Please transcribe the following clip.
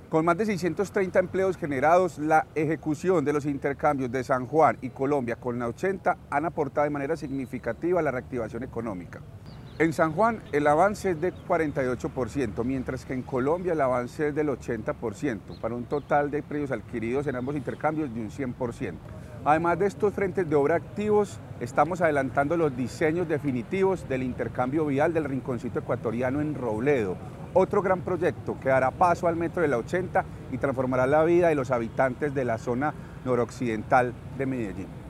Con más de 630 empleos generados, la ejecución de los intercambios de San Juan y Colombia con la 80 han aportado de manera significativa a la reactivación económica. En San Juan el avance es de 48%, mientras que en Colombia el avance es del 80%, para un total de predios adquiridos en ambos intercambios de un 100%. Además de estos frentes de obra activos, estamos adelantando los diseños definitivos del intercambio vial del Rinconcito Ecuatoriano en Robledo, otro gran proyecto que dará paso al metro de la 80 y transformará la vida de los habitantes de la zona noroccidental de Medellín.